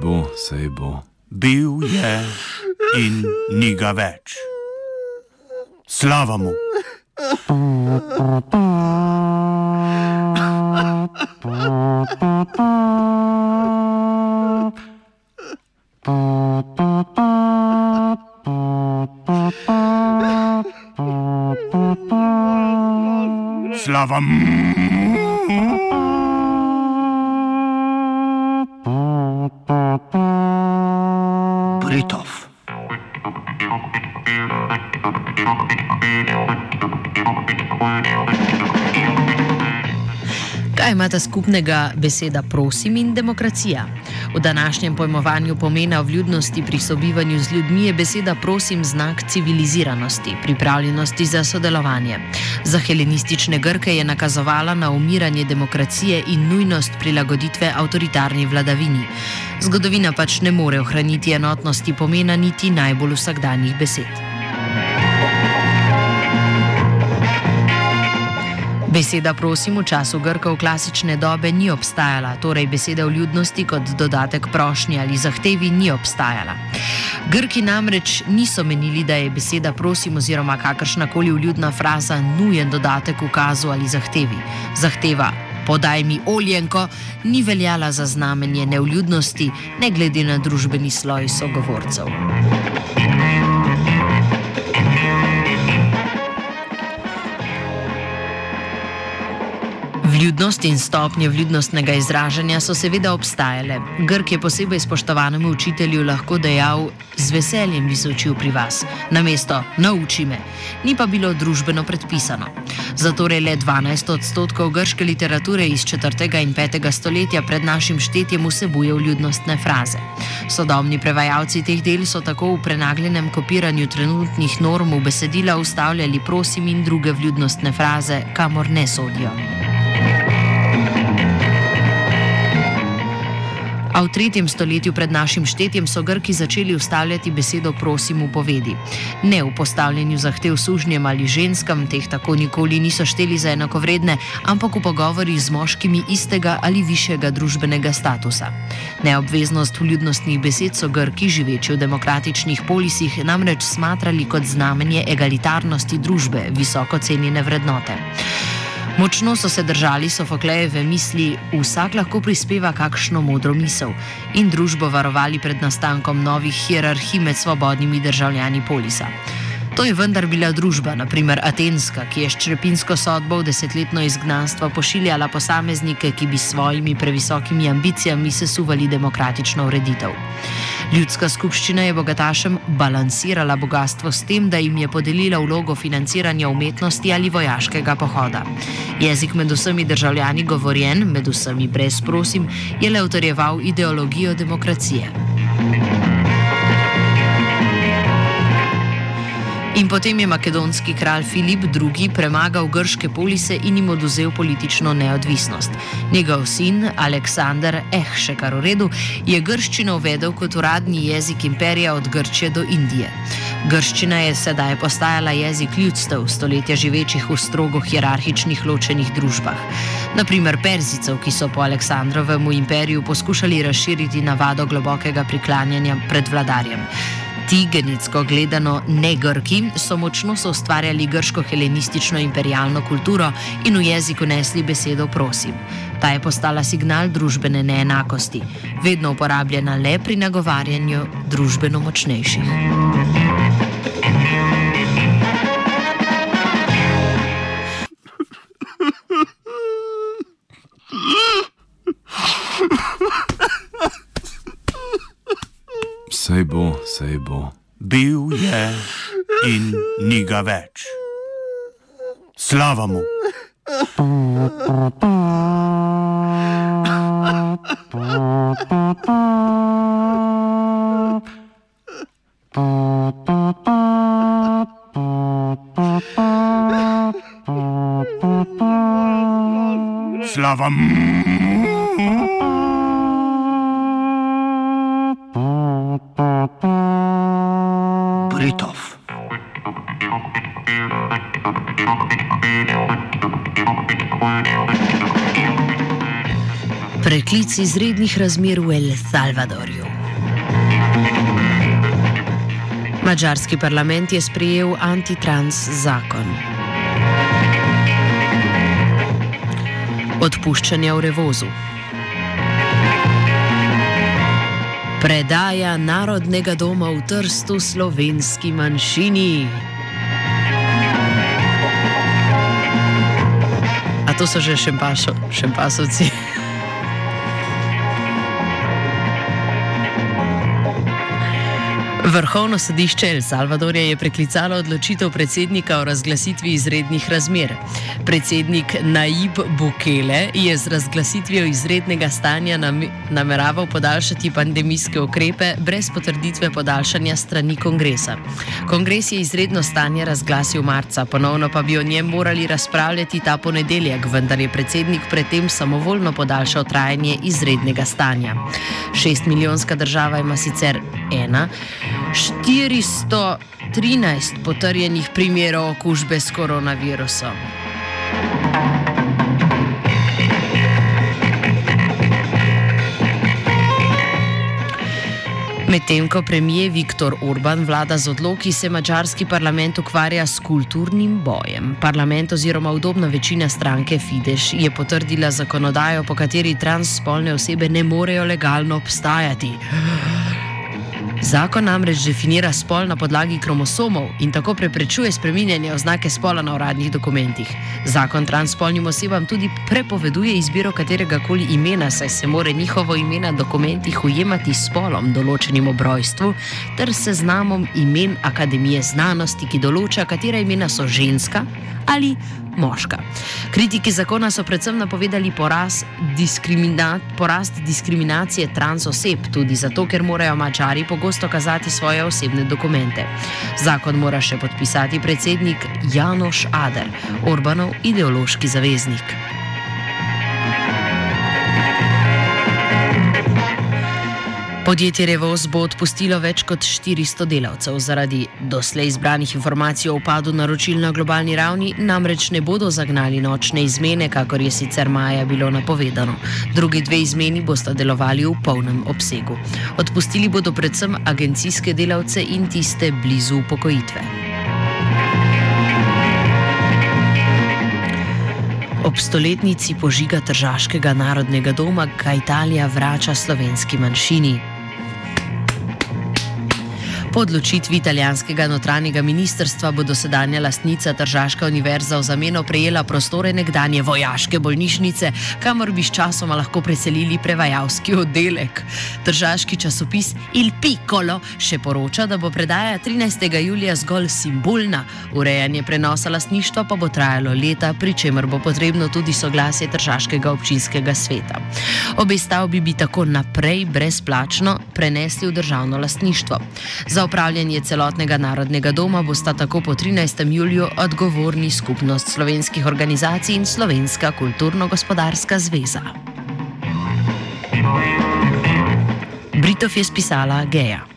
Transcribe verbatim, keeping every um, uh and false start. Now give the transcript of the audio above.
bo, sej bo. Bil je in ni ga več. Slava mu! Slava mu! Britov. Kaj imata skupnega beseda prosim in demokracija? V današnjem pojmovanju pomena vljudnosti pri sobivanju z ljudmi je beseda prosim znak civiliziranosti, pripravljenosti za sodelovanje. Za helenistične Grke je nakazovala na umiranje demokracije in nujnost prilagoditve avtoritarni vladavini. Zgodovina pač ne more ohraniti enotnosti pomena niti najbolj vsakdanjih besed. Beseda prosim v času Grkov klasične dobe ni obstajala, torej beseda vljudnosti kot dodatek prošnji ali zahtevi ni obstajala. Grki namreč niso menili, da je beseda prosim oziroma kakršnakoli vljudna fraza nujen dodatek ukazu ali zahtevi. Zahteva podaj mi oljenko ni veljala za znamenje nevljudnosti, ne glede na družbeni sloj sogovorcev. Vljudnost in stopnje vljudnostnega izražanja so seveda obstajale. Grk je posebej spoštovanemu učitelju lahko dejal: z veseljem bi se učil pri vas, namesto nauči me, ni pa bilo družbeno predpisano. Zatorej le dvanajst odstotkov grške literature iz četrtega in petega stoletja pred našim štetjem vsebuje vljudnostne fraze. Sodobni prevajalci teh del so tako v prenagljenem kopiranju trenutnih norm v besedila vstavljali prosim in druge vljudnostne fraze, kamor ne sodijo. A v tretjem stoletju pred našim štetjem so Grki začeli vstavljati besedo prosim v povedi. Ne v postavljanju zahtev sužnjem ali ženskam, teh tako nikoli niso šteli za enakovredne, ampak v pogovorih z moškimi istega ali višjega družbenega statusa. Neobveznost vljudnostnih besed so Grki, živeči v demokratičnih polisih, namreč smatrali kot znamenje egalitarnosti družbe, visoko cenjene vrednote. Močno so se držali Sofoklejeve misli, vsak lahko prispeva kakšno modro misel, in družbo varovali pred nastankom novih hierarhij med svobodnimi državljani polisa. To je vendar bila družba, na primer atenska, ki je s črepinsko sodbo v desetletno izgnanstvo pošiljala posameznike, ki bi s svojimi previsokimi ambicijami sesuvali demokratično ureditev. Ljudska skupščina je bogatašem balansirala bogastvo s tem, da jim je podelila vlogo financiranja umetnosti ali vojaškega pohoda. Jezik med vsemi državljani govorjen, med vsemi brez prosim, je le utrjeval ideologijo demokracije. In potem je makedonski kralj Filip drugi. premagal grške polise in jim oduzel politično neodvisnost. Njegov sin Aleksander, eh, še kar v redu, je grščino uvedel kot uradni jezik imperija od Grčije do Indije. Grščina je sedaj postajala jezik ljudstev, stoletja živečih v strogo hierarhičnih ločenih družbah. Naprimer Perzijcev, ki so po Aleksandrovem imperiju poskušali razširiti navado globokega priklanjanja pred vladarjem. Ti, genetsko gledano ne Grki, so močno soustvarjali grško-helenistično imperialno kulturo in v jezik vnesli besedo prosim. Ta je postala signal družbene neenakosti, vedno uporabljena le pri nagovarjanju družbeno močnejših. Sej bo, sej bo. Bil je in ni ga več. Slava mu! Slava mu! Britov. Preklic izrednih razmer v El Salvadorju. Madžarski parlament je sprejel antitrans zakon. Odpuščanja v Revozu. Predaja Narodnega doma v Trstu slovenski manjšini. A to so že šempašo, šempasovci. Vrhovno sodišče El Salvadorja je preklicalo odločitev predsednika o razglasitvi izrednih razmer. Predsednik Nayib Bukele je z razglasitvijo izrednega stanja nam, nameraval podaljšati pandemijske ukrepe brez potrditve podaljšanja strani kongresa. Kongres je izredno stanje razglasil marca, ponovno pa bi o njem morali razpravljati ta ponedeljek, vendar je predsednik predtem samovoljno podaljšal trajanje izrednega stanja. Šestmilijonska država ima sicer ena. štiristo trinajst potrjenih primerov okužbe s koronavirusom. Medtem ko premijer Viktor Orban vlada z odloki, se madžarski parlament ukvarja s kulturnim bojem. Parlament oziroma udobna večina stranke Fidesz je potrdila zakonodajo, po kateri transspolne osebe ne morejo legalno obstajati. Zakon namreč definira spol na podlagi kromosomov in tako preprečuje spreminjanje oznake spola na uradnih dokumentih. Zakon transspolnim osebam tudi prepoveduje izbiro kateregakoli imena, saj se more njihovo ime na dokumentih ujemati s spolom, določenim ob rojstvu, ter seznamom imen Akademije znanosti, ki določa, katera imena so ženska ali moška. Kritiki zakona so predvsem napovedali porast, diskrimina, porast diskriminacije trans oseb, tudi zato, ker morajo Madžari pogosto kazati svoje osebne dokumente. Zakon mora še podpisati predsednik János Áder, Orbanov ideološki zaveznik. Podjetje Revoz bo odpustilo več kot štiristo delavcev. Zaradi doslej izbranih informacij o upadu naročil na globalni ravni namreč ne bodo zagnali nočne izmene, kakor je sicer maja bilo napovedano. Drugi dve izmeni bosta delovali v polnem obsegu. Odpustili bodo predvsem agencijske delavce in tiste blizu upokojitve. Ob stoletnici požiga Tržaškega narodnega doma ga Italija vrača slovenski manjšini. Po odločitvi italijanskega notranjega ministrstva bo dosedanja lastnica Tržaška univerza v zameno prejela prostore nekdanje vojaške bolnišnice, kamor bi sčasoma lahko preselili prevajalski oddelek. Tržaški časopis Il Piccolo še poroča, da bo predaja trinajstega julija zgolj simbolna, urejanje prenosa lastništva pa bo trajalo leta, pri čemer bo potrebno tudi soglasje Tržaškega občinskega sveta. Obe stavbi bi tako naprej brezplačno prenesli v državno lastništvo. Za upravljanje celotnega narodnega doma bosta tako po trinajstem juliju odgovorni Skupnost slovenskih organizacij in Slovenska kulturno-gospodarska zveza. Britov je spisala Geja.